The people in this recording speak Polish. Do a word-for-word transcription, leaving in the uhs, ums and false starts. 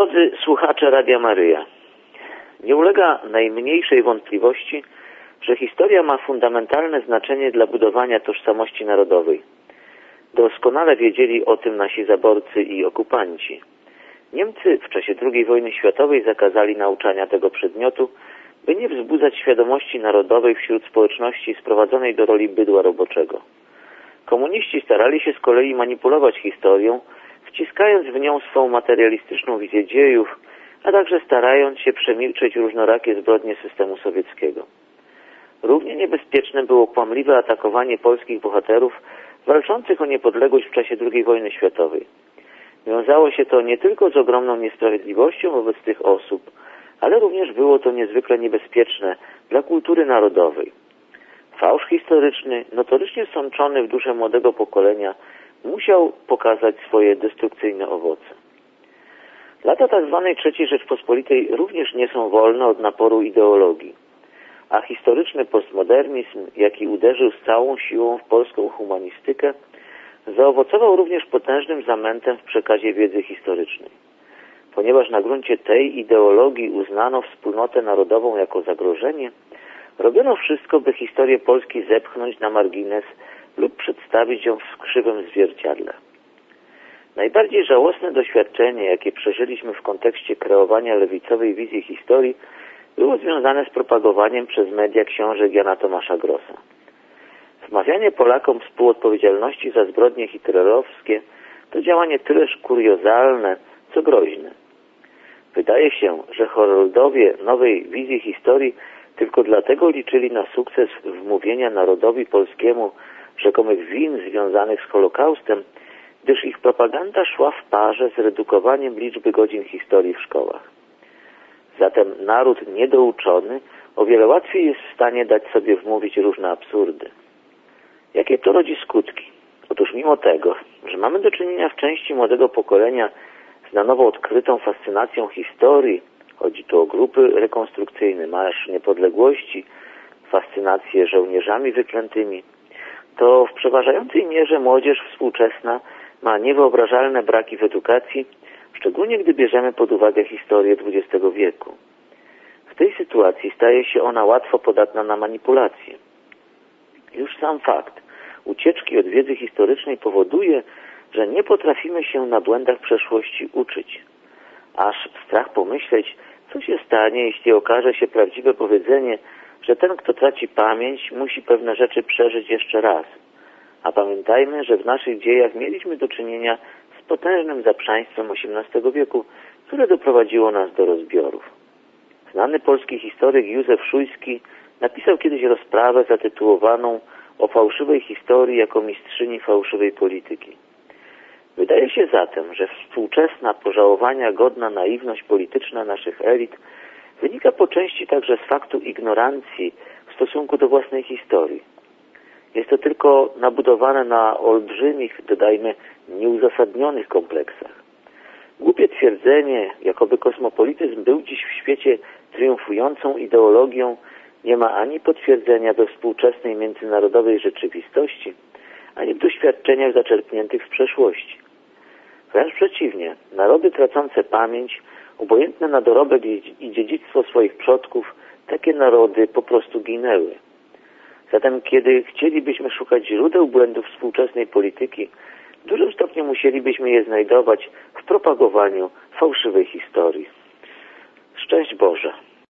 Drodzy słuchacze Radia Maryja, nie ulega najmniejszej wątpliwości, że historia ma fundamentalne znaczenie dla budowania tożsamości narodowej. Doskonale wiedzieli o tym nasi zaborcy i okupanci. Niemcy w czasie drugiej wojny światowej zakazali nauczania tego przedmiotu, by nie wzbudzać świadomości narodowej wśród społeczności sprowadzonej do roli bydła roboczego. Komuniści starali się z kolei manipulować historią, wciskając w nią swą materialistyczną wizję dziejów, a także starając się przemilczeć różnorakie zbrodnie systemu sowieckiego. Równie niebezpieczne było kłamliwe atakowanie polskich bohaterów walczących o niepodległość w czasie drugiej wojny światowej. Wiązało się to nie tylko z ogromną niesprawiedliwością wobec tych osób, ale również było to niezwykle niebezpieczne dla kultury narodowej. Fałsz historyczny, notorycznie sączony w duszę młodego pokolenia, musiał pokazać swoje destrukcyjne owoce. Lata tzw. trzeciej Rzeczpospolitej również nie są wolne od naporu ideologii, a historyczny postmodernizm, jaki uderzył z całą siłą w polską humanistykę, zaowocował również potężnym zamętem w przekazie wiedzy historycznej. Ponieważ na gruncie tej ideologii uznano wspólnotę narodową jako zagrożenie, robiono wszystko, by historię Polski zepchnąć na margines lub przedstawić ją w krzywym zwierciadle. Najbardziej żałosne doświadczenie, jakie przeżyliśmy w kontekście kreowania lewicowej wizji historii, było związane z propagowaniem przez media książek Jana Tomasza Grossa. Wmawianie Polakom współodpowiedzialności za zbrodnie hitlerowskie to działanie tyleż kuriozalne, co groźne. Wydaje się, że Heroldowie nowej wizji historii tylko dlatego liczyli na sukces wmówienia narodowi polskiemu rzekomych win związanych z Holokaustem, gdyż ich propaganda szła w parze z redukowaniem liczby godzin historii w szkołach. Zatem naród niedouczony o wiele łatwiej jest w stanie dać sobie wmówić różne absurdy. Jakie to rodzi skutki? Otóż mimo tego, że mamy do czynienia w części młodego pokolenia z na nowo odkrytą fascynacją historii, chodzi tu o grupy rekonstrukcyjne, Marsz Niepodległości, fascynację żołnierzami wyklętymi, to w przeważającej mierze młodzież współczesna ma niewyobrażalne braki w edukacji, szczególnie gdy bierzemy pod uwagę historię dwudziestego wieku. W tej sytuacji staje się ona łatwo podatna na manipulacje. Już sam fakt ucieczki od wiedzy historycznej powoduje, że nie potrafimy się na błędach przeszłości uczyć. Aż strach pomyśleć, co się stanie, jeśli okaże się prawdziwe powiedzenie, że ten, kto traci pamięć, musi pewne rzeczy przeżyć jeszcze raz. A pamiętajmy, że w naszych dziejach mieliśmy do czynienia z potężnym zaprzaństwem osiemnastego wieku, które doprowadziło nas do rozbiorów. Znany polski historyk Józef Szujski napisał kiedyś rozprawę zatytułowaną o fałszywej historii jako mistrzyni fałszywej polityki. Wydaje się zatem, że współczesna, pożałowania godna naiwność polityczna naszych elit wynika po części także z faktu ignorancji w stosunku do własnej historii. Jest to tylko nabudowane na olbrzymich, dodajmy, nieuzasadnionych kompleksach. Głupie twierdzenie, jakoby kosmopolityzm był dziś w świecie triumfującą ideologią, nie ma ani potwierdzenia we współczesnej międzynarodowej rzeczywistości, ani w doświadczeniach zaczerpniętych z przeszłości. Wręcz przeciwnie, narody tracące pamięć, obojętne na dorobek i dziedzictwo swoich przodków, takie narody po prostu ginęły. Zatem kiedy chcielibyśmy szukać źródeł błędów współczesnej polityki, w dużym stopniu musielibyśmy je znajdować w propagowaniu fałszywej historii. Szczęść Boże!